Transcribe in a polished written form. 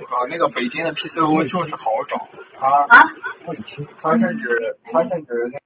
那个北京的 PC 就是好找， 啊？ 他甚至